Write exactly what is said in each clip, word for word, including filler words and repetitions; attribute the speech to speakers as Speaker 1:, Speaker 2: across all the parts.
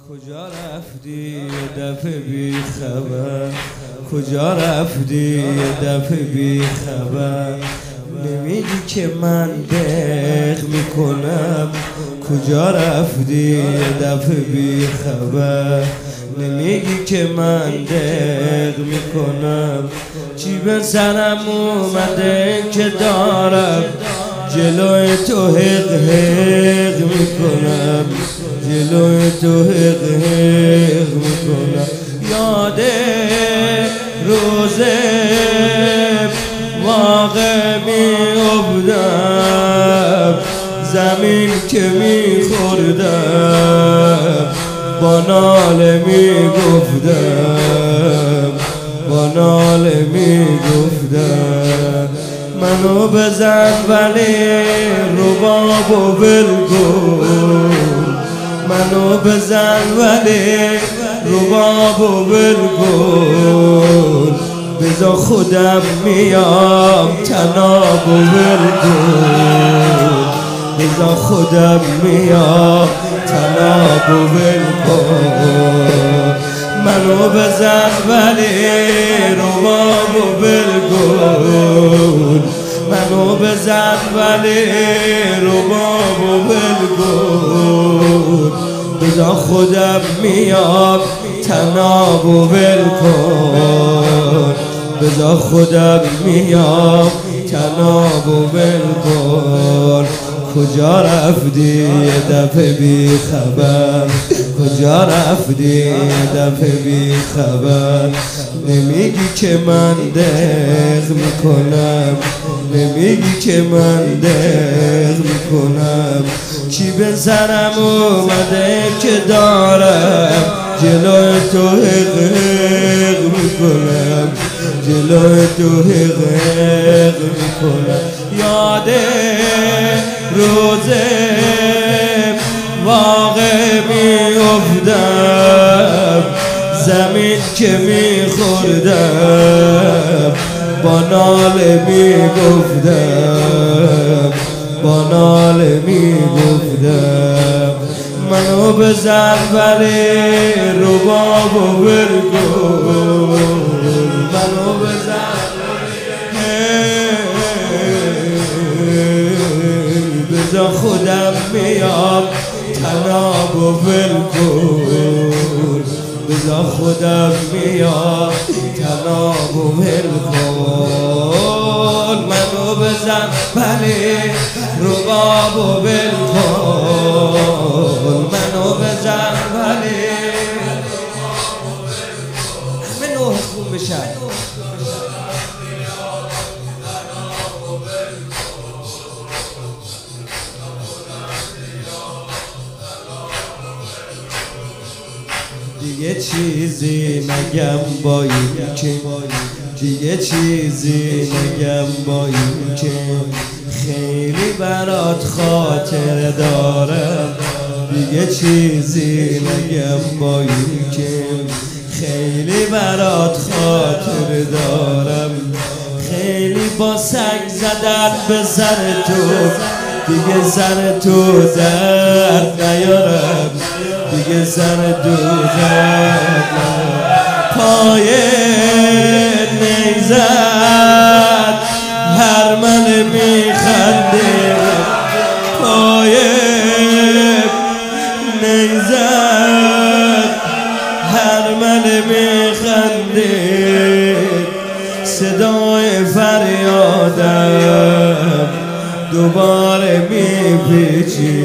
Speaker 1: کجا رفتی یه دفعه بی خبر، کجا رفتی یه دفعه بی خبر، نمیگی که من دق میکنم، کجا رفتی یه دفعه بی خبر، نمیگی که من دق میکنم، چی به سرم اومده که دارم جلوی تو حق حق میکنم، جلوی تو حق حق میکنم. یاد روز واقع میافتم، زمین که میخوردم با ناله میگفتم، با ناله میگفتم منو بزن ولی رباب و ول کن، منو بزن ولی رباب و ول کن، بذار خودم میام طناب و ول کن، بذار خودم میام طناب و ول کن، منو بزن ولی رباب و ول کن، منو بزن ولی رباب و ول کن، بذار خودم میام طناب و ول کن، بذار خودم میام طناب و ول کن. کجا رفتی یه دفعه بی خبر، کجا رفتی یه دفعه بی خبر، نمیگی که من دق میکنم، نمیگی که من دق میکنم، چی به سرم اومده که دارم جلوی تو حق حق میکنم، جلوی تو حق حق میکنم. یاد روز واقع میافتم، زمین که میخوردم با ناله میگفتم، با ناله میگفتم منو بزن ولی رباب و ول کن، منو بزن بذار خودم میام طناب و ول کن، بذار خودم میام طناب و ول کن، منو بزن ولی رباب و ول کن، منو بزن ولی همه نوح خون بشن. دیگه چیزی نگم با این که، دیگه چیزی نگم با این که خیلی برات خاطر دارم، دیگه چیزی نگم با این که خیلی برات خاطر دارم، خیلی با سنگ زدن به سر تو، دیگه سر تو درد نیارم، دیگه سر تو درد پای نیزد هر من میخنده، پای نیزد هر من میخنده، صدای فریادم دوباره میپیچی،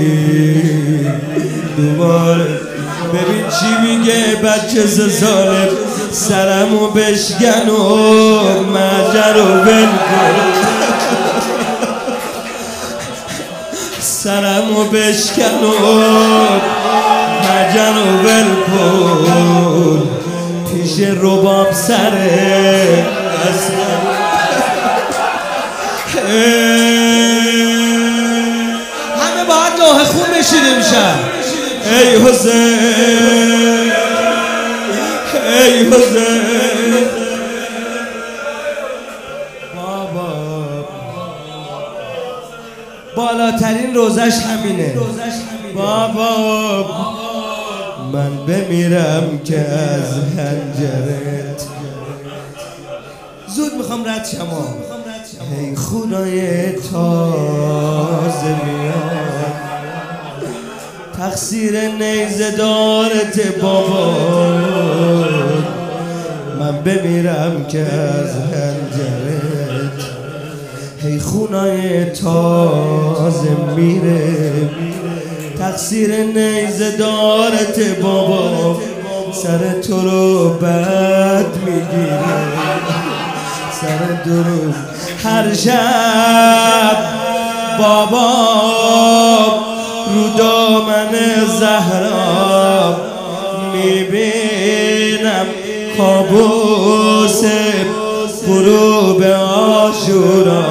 Speaker 1: دوباره ببین چی میگه بچه ظالم، سرمو بشکن و مجر و ول کن، سرمو بشکن و مجر و ول کن، پیش رباب سره همه باید لوح خون بشیدیم شد. ای حسین ای حسین بابا، بالاترین روزش همینه بابا، من بمیرم که از هنجرت. زود میخوام رد شم. ای خدای تازه میاد تقصیر نیزه دارت بابا، من بمیرم که از هنجرت. ای خونای تازه میره تقصیر نیزه دارت بابا، سر تو رو بد میگیره سر درو هر شب بابا رو دامن زهرا میبینم کابوس غروب عاشورا،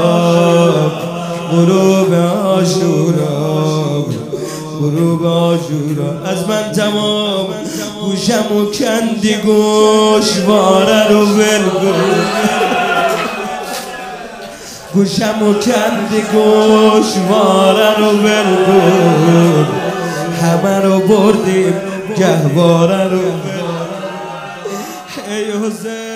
Speaker 1: غروب عاشورا، غروب عاشورا. از من تمام گوشم و کندی گوشواره رو ول کن، گوشم و کندی گوشواره رو ول کن، همه رو بردیم گهواره رو. ای حسین